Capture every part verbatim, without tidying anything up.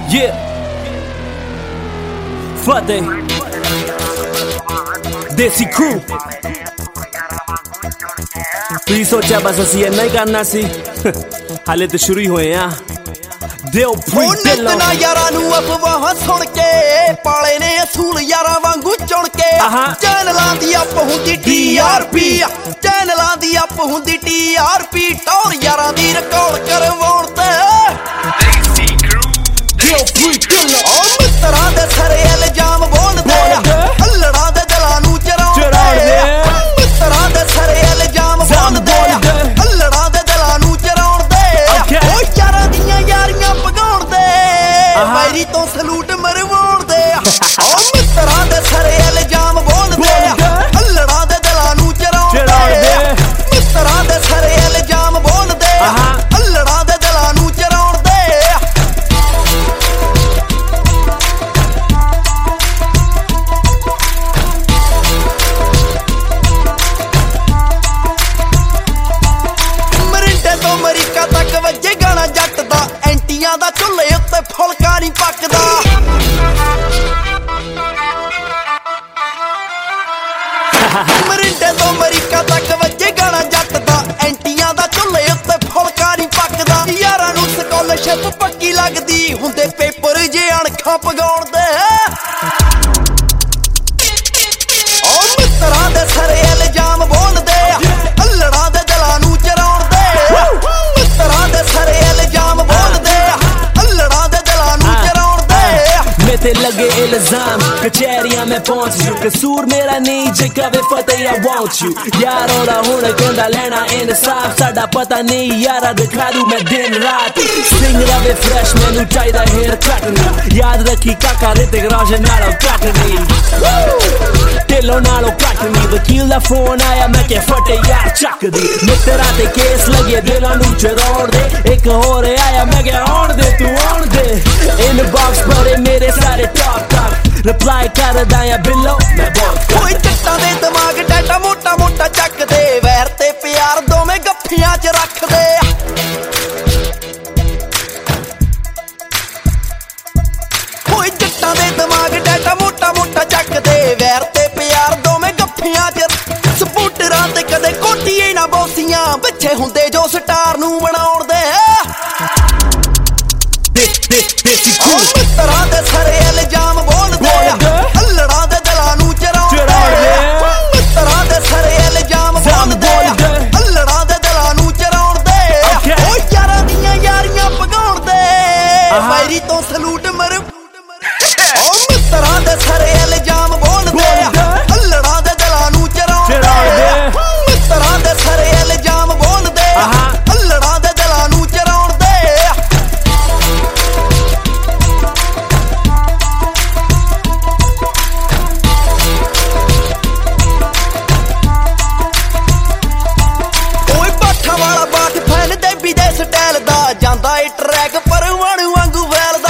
Yeah, Fateh, Desi Crew. ਤੁਸੀਂ ਸੋਚਿਆ ਬਸ ਅਸੀਂ ਇੰਨਾ ਹੀ ਕਰਨਾ ਸੀ ਹਾਲੇ ਤਾਂ ਸ਼ੁਰੂ ਹੀ ਹੋਏ ਆ ਦਿਓ ਪ੍ਰੀ ਨਾ ਯਾਰਾਂ ਨੂੰ ਅਫਵਾਹਾਂ ਸੁਣ ਕੇ ਪਾਲੇ ਨੇ ਅਸੂਲ ਯਾਰਾਂ ਵਾਂਗੂ ਚੁਣ ਕੇ ਚੈਨਲਾਂ ਦੀ ਅੱਪ ਹੁੰਦੀ ਟੀ ਆਰ ਪੀ ਚੈਨਲਾਂ ਦੀ ਅੱਪ ਹੁੰਦੀ ਟੀ ਆਰ ਪੀ ਟੌਰ ਯਾਰਾਂ ਦੀ ਰਿਕਾਰਡ ਕਰਵਾਉਣ ਤੇ ਦੇਸੀ ਕਰੂ ਦਿਓ ਪ੍ਰੀ ਕਿਲਰ ਉਹ ਮਿੱਤਰਾਂ ਦੇ ਸਾਰੇ ਇਲਜ਼ਾਮ ਬੋਲਦੇ ਅੱਲੜਾਂ ਦੇ ਦਿਲਾਂ ਨੂੰ ਚਰਾਉਂਦੇ ਮਿੱਤਰਾਂ ਦੇ ਸਾਰੇ ਇਲਜ਼ਾਮ ਬੋਲਦੇ ਅੱਲੜਾਂ ਦੇ ਦਿਲਾਂ ਨੂੰ ਚਰਾਉਂਦੇ ਉਹ ਯਾਰਾਂ ਦੀਆਂ ਯਾਰੀਆਂ ਭਗਾਉਣਦੇ ਵੈਰੀ ਤੋਂ ਸਲੂਟ ਮਰਵਾਉਣਦੇ ਉਹ ਮਿੱਤਰਾਂ ਦੇ ਸਾਰੇ ਇਲਜ਼ਾਮ ਬੋਲਦੇ ਅੱਲੜਾਂ ਦੇ ਦਿਲਾਂ ਨੂੰ ਚਰਾਉਂਦੇ ਮਿੱਤਰਾਂ ਦੇ ਸਾਰੇ ਇਲਜ਼ਾਮ ਬੋਲਦੇ ਅੱਲੜਾਂ ਦੇ ਦਿਲਾਂ ਨੂੰ ਚਰਾਉਂਦੇ ਮਰਿੰਡੇ ਤੋਂ ਅਮਰੀਕਾ ਤੱਕ ਵੱਜੇ ਗਾਣਾ ਜੱਟ ਦਾ ਐਂਟੀਆਂ ਦਾ ਚੁੱਲ੍ਹੇ ਉੱਤੇ ਫੁਲਕਾ ਨਹੀਂ ਪੱਕਦਾ ਮਰਿੰਡੇ ਤੋਂ ਅਮਰੀਕਾ ਤੱਕ ਵੱਜੇ ਗਾਣਾ ਜੱਟ ਦਾ ਐਂਟੀਆਂ ਦਾ ਚੁੱਲ੍ਹੇ ਉੱਤੇ ਫੁਲਕਾ ਨਹੀਂ ਪੱਕਦਾ ਯਾਰਾਂ ਨੂੰ ਸਕਾਲਰਸ਼ਿਪ ਪੱਕੀ ਲੱਗਦੀ ਹੁੰਦੇ ਪੇਪਰ ਜੇ ਅਣਖਾਂ ਪਗਾਉਣ ਦੇ ਉਹ ਮਿੱਤਰਾਂ ਦੇ ਸਾਰੇ ਇਲਜ਼ਾਮ ਬੋਲਦੇ ਅੱਲੜਾਂ ਦੇ ਦਿਲਾਂ ਨੂੰ ਚਰਾਉਂਦੇ ਮਿੱਤਰਾਂ ਦੇ ਸਾਰੇ ਇਲਜ਼ਾਮ ਬੋਲਦੇ ਅੱਲੜਾਂ ਦੇ ਦਿਲਾਂ ਨੂੰ ਚਰਾਉਂਦੇ मेरे लगे इल्जाम कचहरियां में पहुंच जू कसूर मेरा नहीं जे कवे फतेह I want you यारों दा हुण कहंदा लेना इंसाफ साडा पता नहीं यारा दिखा दूं मैं दिन रात सिंग रवे फ्रेश मैनू चाहिदा हेयर कट नहीं याद रखी काका रितिक रोशन नालों कट नहीं ढिल्लों नालों कट नहीं वकील दा फोन आया मैं के फतेह यार चक दी मित्तरां ते केस लगे दिलां नू चरोड़ दे एक होर आया मैं के आउण दे तू आउण दे इनबॉक्स भरे मेरे सारे टॉप टॉप रिप्लाई करदा या बिलो मैं बहुत कोई जट्टां दे दिमाग डाटा मोटा मोटा ਚੱਕਦੇ ਵੈਰ ਤੇ ਪਿਆਰ ਦੋਵੇਂ ਗੱਫੀਆਂ 'ਚ ਰੱਖਦੇ ਕੋਈ ਜੱਟਾਂ ਦੇ ਦਿਮਾਗ ਡਾਟਾ ਮੋਟਾ ਮੋਟਾ ਚੱਕਦੇ ਵੈਰ ਤੇ ਪਿਆਰ ਦੋਵੇਂ ਗੱਫੀਆਂ 'ਚ ਸਪੋਰਟਰਾਂ ਤੇ ਕਦੇ ਕੋਟੀਏ ਨਾ ਬੋਸੀਆਂ ਪਿੱਛੇ ਹੁੰਦੇ ਜੋ ਸਟਾਰ ਨੂੰ ਬਣਾਉਣ ਦੇ ਮਿੱਤਰਾਂ ਦੇ ਸਾਰੇ ਇਲਜ਼ਾਮ ਬੋਲਦੇ ਅੱਲੜਾਂ ਦੇ ਦਿਲਾਂ ਨੂੰ ਚਰਾਉਂਦੇ ਮਿੱਤਰਾਂ ਦੇ ਸਾਰੇ ਇਲਜ਼ਾਮ ਬੋਲਦੇ ਅੱਲੜਾਂ ਦੇ ਦਿਲਾਂ ਨੂੰ ਚਰਾਉਂਦੇ ਉਹ ਯਾਰਾਂ ਦੀਆਂ ਯਾਰੀਆਂ ਭਗਾਉਣਦੇ ਵੈਰੀ ਤੋਂ ਸਲੂਟ ਮਰ ਉਹ ਮਿੱਤਰਾਂ ਦੇ ਸਾਰੇ ਇਲਜ਼ਾਮ ਬੋਲਦੇ ਅੱਲੜਾਂ ਦੇ ਦਿਲਾਂ ਨੂੰ ਚਰਾਉਂਦੇ ਮਿੱਤਰਾਂ ਦੇ ਸਾਰੇ ਇਲਜ਼ਾਮ ਬੋਲਦੇ ਅੱਲੜਾਂ ਦੇ ਦਿਲਾਂ ਨੂੰ ਚਰਾਉਂਦੇ ਦੇ ਸਟਾਈਲ ਦਾ ਜਾਂਦਾ ਏ ਟਰੈਕ ਪਰਵਾਣੂ ਵਾਂਗੂ ਵੈਲਦਾ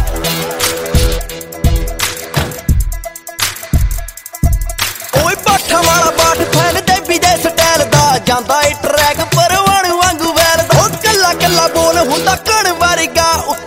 ਓਏ ਬਾਠਾਂ ਵਾਲਾ ਬਾਠ ਫੈਨ ਦੇ ਵੀ ਦੇ ਸਟਾਈਲ ਦਾ ਜਾਂਦਾ ਏ ਟਰੈਕ ਪਰਵਾਣੂ ਵਾਂਗੂ ਵੈਲਦਾ ਉਹ ਕੱਲਾ ਕੱਲਾ ਬੋਲ ਹੁੰਦਾ ਕਣ ਵਰਗਾ